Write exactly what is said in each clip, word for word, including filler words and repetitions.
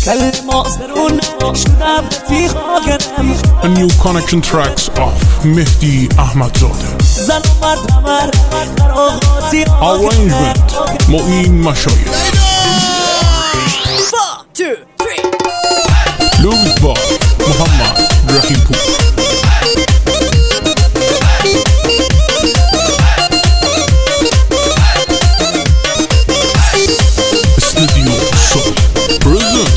A new connection tracks of Mehdi Ahmadzadeh. Arrangement Mo'in Mashayekh. Four, two, three. Louis Bar Muhammad Rahimpour. Studio Soul present.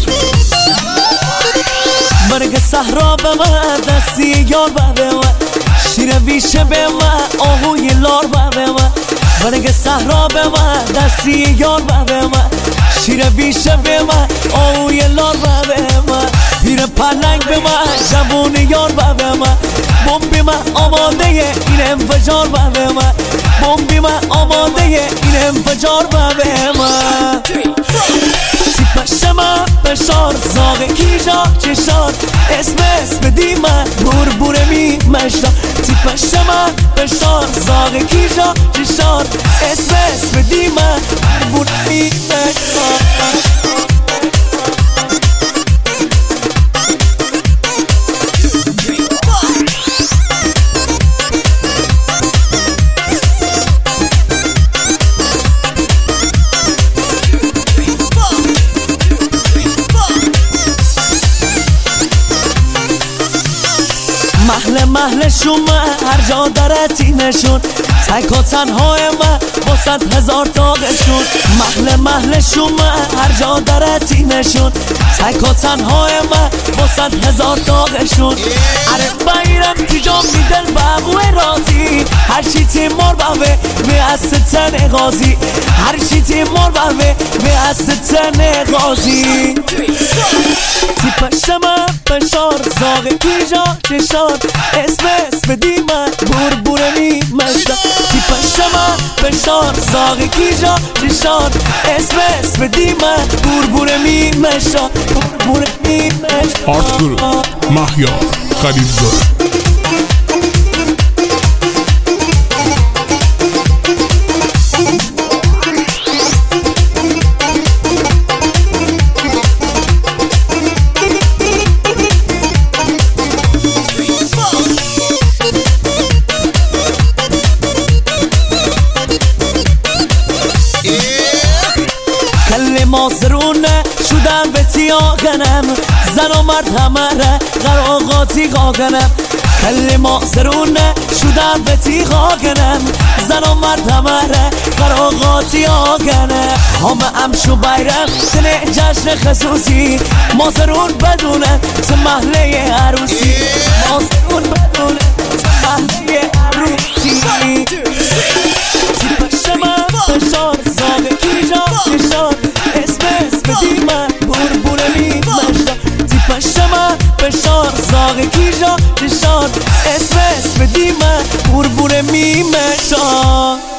برگ صحرا به من دستی یار به من شیر ویشه به من آهوی لار به من برگ صحرا به من دستی یار به من شیر ویشه به من آهوی لار به من پیر پلنگ به من جوون یار به من بمبی من آماده این انفجار به من بمبی من آماده این انفجار به من تیپش من بشار زاغ کیجا چشار اسم اسم دی من بور بور می مشتا تیپش من بشار زاغ کیجا چشار اسم اسم دی من بور می مشتا محل محلشون من هر جا داره تینشون تک و تنهای من با صد هزار تاقشون محل محلشون من هر جا داره تینشون تک و تنهای من با صد هزار تاقشون اره بایرم تیجا میدل بقوه رازی هرچی تیمار بوه به است تن غازی هرچی تیمار بوه به است تن غازی تیپش من بشار زاغ کیجا چشار اسم اسم دی من بور بور می مشتا تیپش من بشار زاغ کیجا چشار اسم اسم دی من بور بور می مشتا بور بور می مشتا Art Group مهیار خلیلزاده. مازرونه شدن به تیاغنم زن و مرد همه قراغاتی قاغنم کل مازرونه شدن به تیاغنم زن و مرد همه قراغاتی آغنم همه امشو بیرم سنه جشن خصوصی مازرون بدونه تو محله عروسی مازرون بدونه تو محله عروسی تیپش من بشار زاغ کیجا چشار اسم اسم دی من بور بور می مشتا تیپش من بشار زاغ کیجا چشار اسم اسم دی من بور بور می مشتا